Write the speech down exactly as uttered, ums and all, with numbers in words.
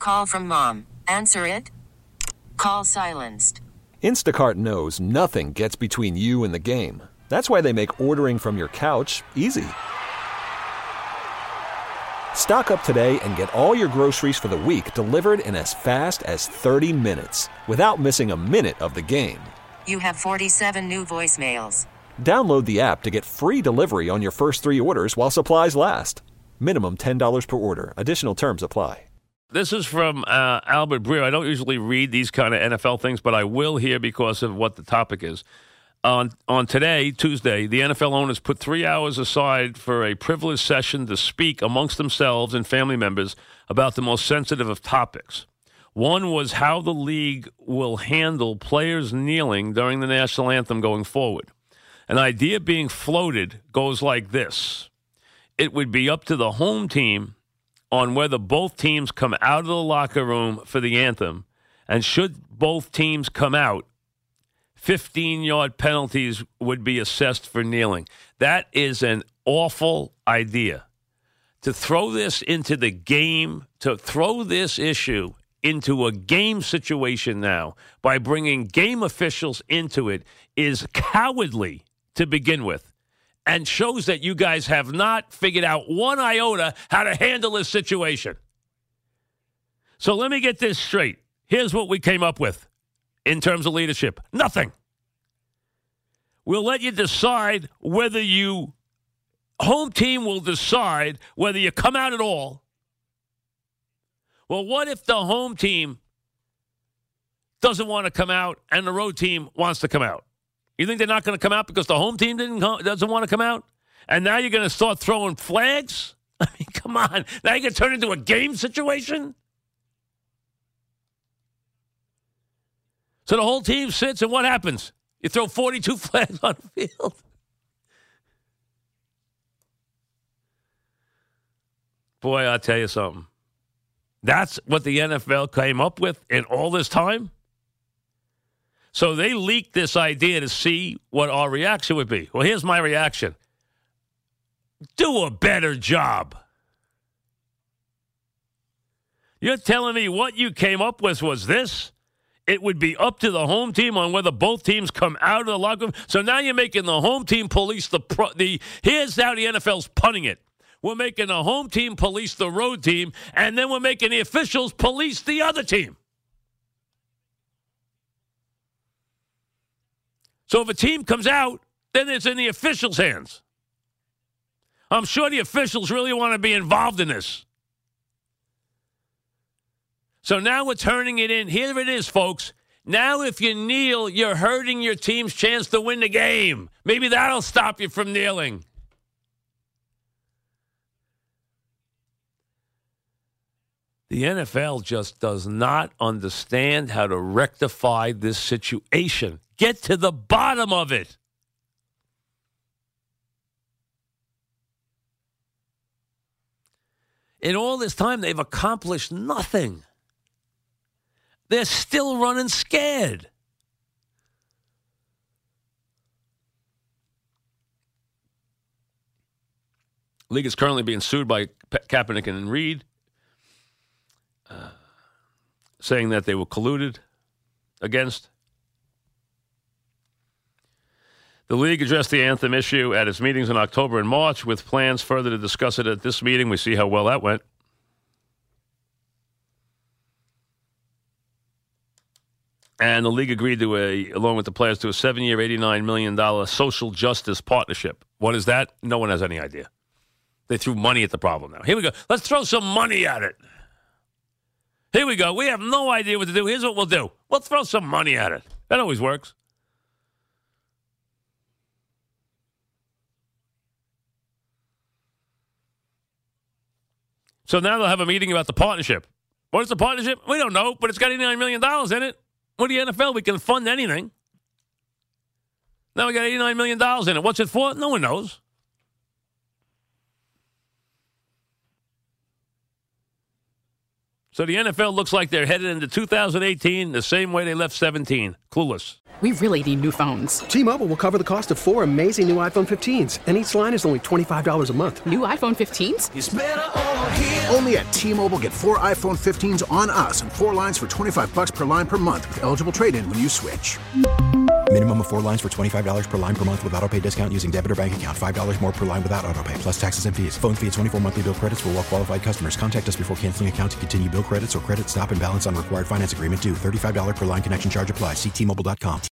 Call from mom. Answer it. Call silenced. Instacart knows nothing gets between you and the game. That's why they make ordering from your couch easy. Stock up today and get all your groceries for the week delivered in as fast as thirty minutes without missing a minute of the game. You have forty-seven new voicemails. Download the app to get free delivery on your first three orders while supplies last. Minimum ten dollars per order. Additional terms apply. This is from uh, Albert Breer. I don't usually read these kind of N F L things, but I will here because of what the topic is. On on today, Tuesday, the N F L owners put three hours aside for a privileged session to speak amongst themselves and family members about the most sensitive of topics. One was how the league will handle players kneeling during the national anthem going forward. An idea being floated goes like this. It would be up to the home team on whether both teams come out of the locker room for the anthem, and should both teams come out, fifteen-yard penalties would be assessed for kneeling. That is an awful idea. To throw this into the game, to throw this issue into a game situation now by bringing game officials into it is cowardly to begin with, and shows that you guys have not figured out one iota how to handle this situation. So let me get this straight. Here's what we came up with in terms of leadership. Nothing. We'll let you decide whether you, home team will decide whether you come out at all. Well, what if the home team doesn't want to come out and the road team wants to come out? You think they're not going to come out because the home team didn't come, doesn't want to come out? And now you're going to start throwing flags? I mean, come on. Now you're going to turn into a game situation? So the whole team sits, and what happens? You throw forty-two flags on the field. Boy, I'll tell you something. That's what the N F L came up with in all this time? So they leaked this idea to see what our reaction would be. Well, here's my reaction. Do a better job. You're telling me what you came up with was this? It would be up to the home team on whether both teams come out of the locker room. So now you're making the home team police the pro, the. Here's how the N F L's punting it. We're making the home team police the road team, and then we're making the officials police the other team. So if a team comes out, then it's in the officials' hands. I'm sure the officials really want to be involved in this. So now we're turning it in. Here it is, folks. Now if you kneel, you're hurting your team's chance to win the game. Maybe that'll stop you from kneeling. The N F L just does not understand how to rectify this situation. Get to the bottom of it. In all this time, they've accomplished nothing. They're still running scared. The league is currently being sued by Kaepernick and Reed, uh, saying that they were colluded against. The league addressed the anthem issue at its meetings in October and March with plans further to discuss it at this meeting. We see how well that went. And the league agreed to a, along with the players, to a seven-year, eighty-nine million dollars social justice partnership. What is that? No one has any idea. They threw money at the problem now. Here we go. Let's throw some money at it. Here we go. We have no idea what to do. Here's what we'll do. We'll throw some money at it. That always works. So now they'll have a meeting about the partnership. What is the partnership? We don't know, but it's got eighty-nine million dollars in it. What the N F L? We can fund anything. Now we got eighty-nine million dollars in it. What's it for? No one knows. So the N F L looks like they're headed into two thousand eighteen the same way they left seventeen. Clueless. We really need new phones. T-Mobile will cover the cost of four amazing new iPhone fifteens, and each line is only twenty-five dollars a month. New iPhone fifteens? It's better over here. Only at T-Mobile, get four iPhone fifteens on us and four lines for twenty-five bucks per line per month with eligible trade-in when you switch. Minimum of four lines for twenty-five dollars per line per month with autopay discount using debit or bank account. five dollars more per line without autopay, plus taxes and fees. Phone fee at twenty-four monthly bill credits for well-qualified customers. Contact us before canceling account to continue bill credits or credit stop and balance on required finance agreement due. thirty-five dollars per line connection charge applies. See T Mobile dot com.